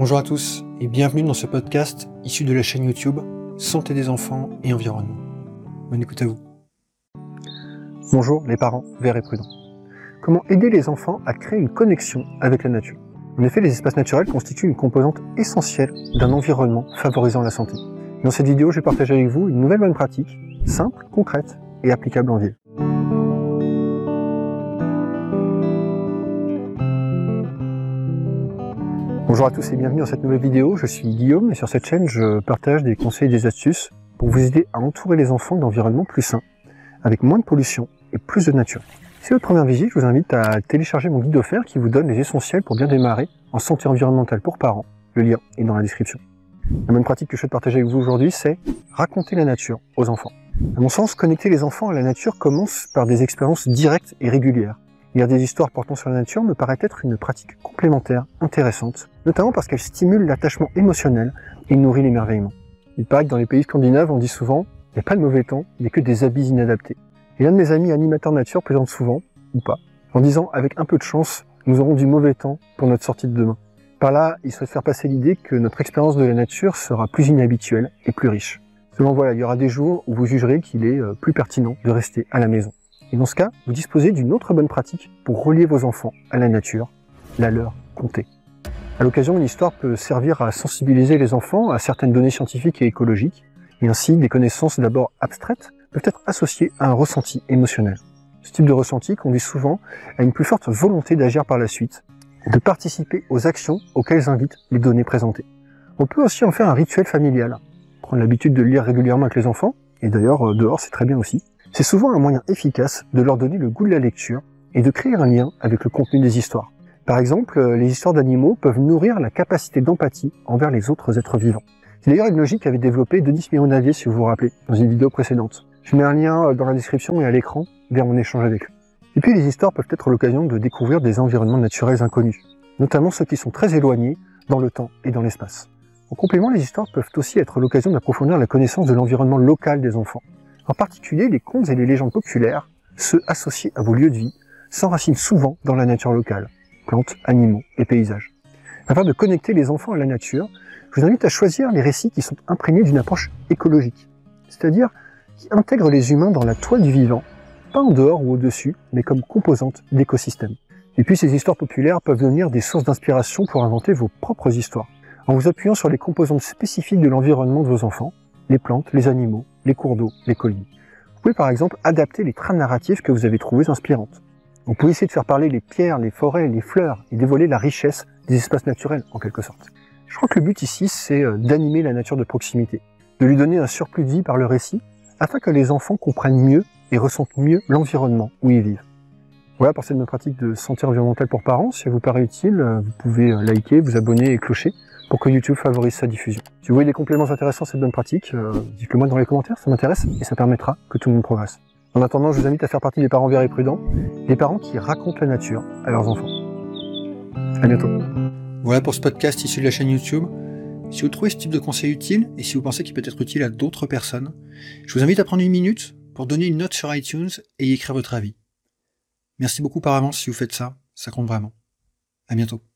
Bonjour à tous et bienvenue dans ce podcast issu de la chaîne YouTube Santé des enfants et environnement. Bonne écoute à vous. Bonjour les parents verts et prudents. Comment aider les enfants à créer une connexion avec la nature? En effet, les espaces naturels constituent une composante essentielle d'un environnement favorisant la santé. Dans cette vidéo, je vais partager avec vous une nouvelle bonne pratique, simple, concrète et applicable en ville. Bonjour à tous et bienvenue dans cette nouvelle vidéo, je suis Guillaume et sur cette chaîne je partage des conseils et des astuces pour vous aider à entourer les enfants d'environnements plus sains, avec moins de pollution et plus de nature. Si c'est votre première visite, je vous invite à télécharger mon guide offert qui vous donne les essentiels pour bien démarrer en santé environnementale pour parents. Le lien est dans la description. La bonne pratique que je souhaite partager avec vous aujourd'hui, c'est raconter la nature aux enfants. À mon sens, connecter les enfants à la nature commence par des expériences directes et régulières. Lire des histoires portant sur la nature me paraît être une pratique complémentaire, intéressante, notamment parce qu'elle stimule l'attachement émotionnel et nourrit l'émerveillement. Il paraît que dans les pays scandinaves, on dit souvent « il n'y a pas de mauvais temps, il n'y a que des habits inadaptés ». Et l'un de mes amis animateurs nature plaisante souvent, ou pas, en disant « avec un peu de chance, nous aurons du mauvais temps pour notre sortie de demain ». Par là, il souhaite faire passer l'idée que notre expérience de la nature sera plus inhabituelle et plus riche. Selon voilà, il y aura des jours où vous jugerez qu'il est plus pertinent de rester à la maison. Et dans ce cas, vous disposez d'une autre bonne pratique pour relier vos enfants à la nature, la leur conter. À l'occasion, une histoire peut servir à sensibiliser les enfants à certaines données scientifiques et écologiques, et ainsi des connaissances d'abord abstraites peuvent être associées à un ressenti émotionnel. Ce type de ressenti conduit souvent à une plus forte volonté d'agir par la suite, de participer aux actions auxquelles invitent les données présentées. On peut aussi en faire un rituel familial, prendre l'habitude de lire régulièrement avec les enfants, et d'ailleurs dehors c'est très bien aussi. C'est souvent un moyen efficace de leur donner le goût de la lecture et de créer un lien avec le contenu des histoires. Par exemple, les histoires d'animaux peuvent nourrir la capacité d'empathie envers les autres êtres vivants. C'est d'ailleurs une logique qu'avait développée Denis Méonadier, si vous vous rappelez, dans une vidéo précédente. Je mets un lien dans la description et à l'écran vers mon échange avec lui. Et puis les histoires peuvent être l'occasion de découvrir des environnements naturels inconnus, notamment ceux qui sont très éloignés dans le temps et dans l'espace. En complément, les histoires peuvent aussi être l'occasion d'approfondir la connaissance de l'environnement local des enfants. En particulier, les contes et les légendes populaires, ceux associés à vos lieux de vie, s'enracinent souvent dans la nature locale, plantes, animaux et paysages. Afin de connecter les enfants à la nature, je vous invite à choisir les récits qui sont imprégnés d'une approche écologique, c'est-à-dire qui intègrent les humains dans la toile du vivant, pas en dehors ou au-dessus, mais comme composante d'écosystèmes. Et puis ces histoires populaires peuvent devenir des sources d'inspiration pour inventer vos propres histoires, en vous appuyant sur les composantes spécifiques de l'environnement de vos enfants, les plantes, les animaux, les cours d'eau, les collines. Vous pouvez par exemple adapter les trames narratives que vous avez trouvées inspirantes. Vous pouvez essayer de faire parler les pierres, les forêts, les fleurs et dévoiler la richesse des espaces naturels en quelque sorte. Je crois que le but ici c'est d'animer la nature de proximité, de lui donner un surplus de vie par le récit afin que les enfants comprennent mieux et ressentent mieux l'environnement où ils vivent. Voilà pour cette bonne pratique de santé environnementale pour parents. Si elle vous paraît utile, vous pouvez liker, vous abonner et clocher pour que YouTube favorise sa diffusion. Si vous voyez des compléments intéressants à cette bonne pratique, dites-le moi dans les commentaires, ça m'intéresse et ça permettra que tout le monde progresse. En attendant, je vous invite à faire partie des parents verts et prudents, des parents qui racontent la nature à leurs enfants. À bientôt. Voilà pour ce podcast issu de la chaîne YouTube. Si vous trouvez ce type de conseil utile et si vous pensez qu'il peut être utile à d'autres personnes, je vous invite à prendre une minute pour donner une note sur iTunes et y écrire votre avis. Merci beaucoup par avance si vous faites ça, ça compte vraiment. À bientôt.